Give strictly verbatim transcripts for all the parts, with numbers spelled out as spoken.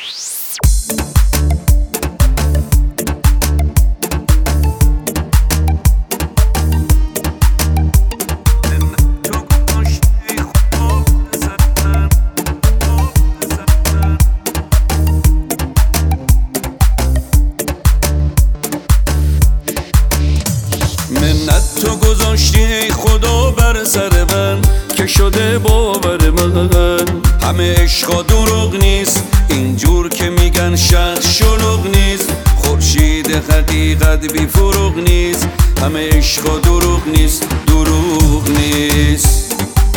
منت تو گذاشتی ای خدا بر سر من که شده باور من همه عشقا دروغ نیست اینجور که میگن شخص شلوغ نیست خورشید حقیقت بی فروغ نیست همه عشقا دروغ نیست دروغ نیست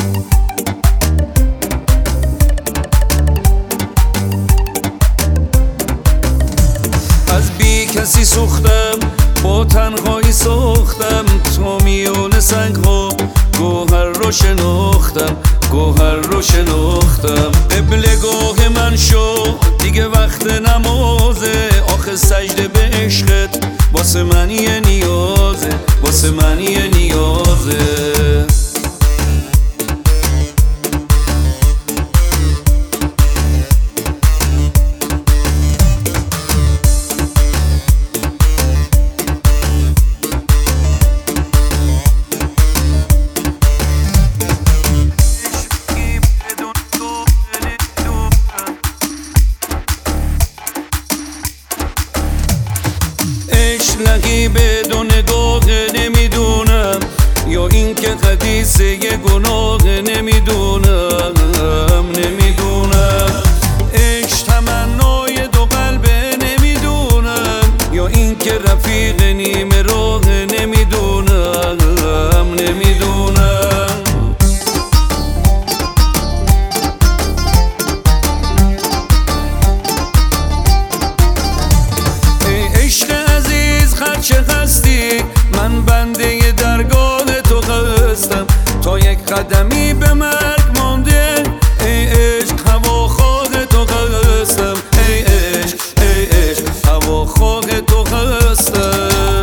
از بی کسی سوختم با تنهایی ساختم تو میون سنگ‌ها گوهر رو شناختم گوهر رو شناختم قبلگاه من شو دیگه وقت نمازه آخه سجده به عشقت واسه من یه نیازه واسه من یه نیازه لقی بدون نگاه نمیدونم یا این که حدیث یه گناه نمیدونم نمیدونم عشق تمنای دو قلبه نمیدونم یا این که رفیق نیمه راه نمیدونم نمیدونم چه هستی من بنده درگاه تو هستم تا یک قدمی به مرگ مانده ای عشق هواخواه تو هستم ای عشق ای عشق هواخواه تو هستم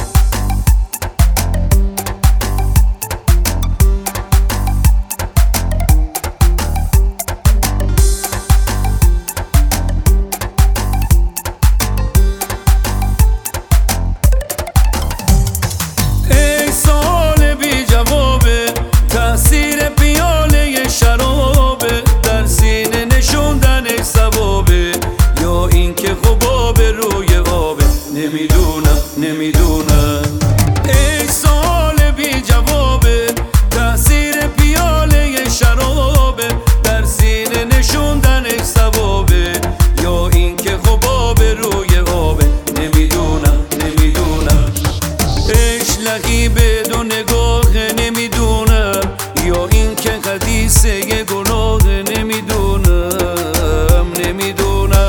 نمیدونم نمیدونم ای سوال بی جوابه تأثیر پیاله شرابه در سینه نشوندن ثوابه یا این که حباب روی آبه نمیدونم نمیدونم عشق لقی بدون نگاه نمیدونم یا این که حدیث یه گناه نمیدونم نمیدونم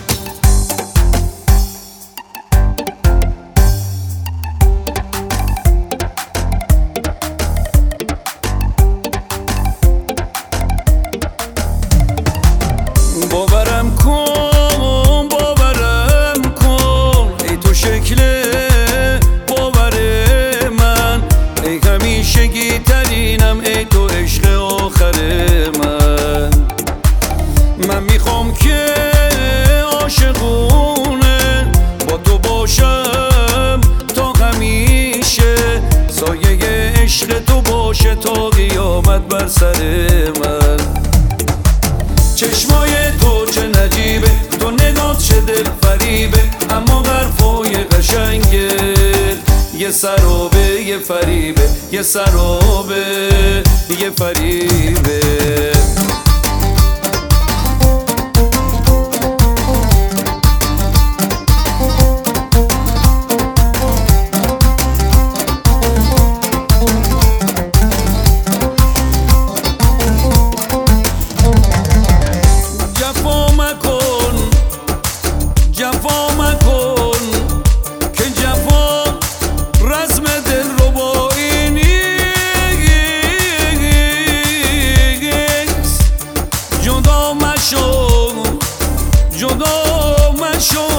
باورم کن باورم کن ای تو شکل باور من ای همیشگی ترینم ای تو عشق آخر من من میخوام که عاشقونه با تو باشم تا همیشه سایه عشق تو باشه تا قیامت بر سر من چشمای تو چه نجیبه تو نگات چه دل فریبه اما حرفای قشنگه یه سرابه یه فریبه یه سرابه یه فریبه جدا مشو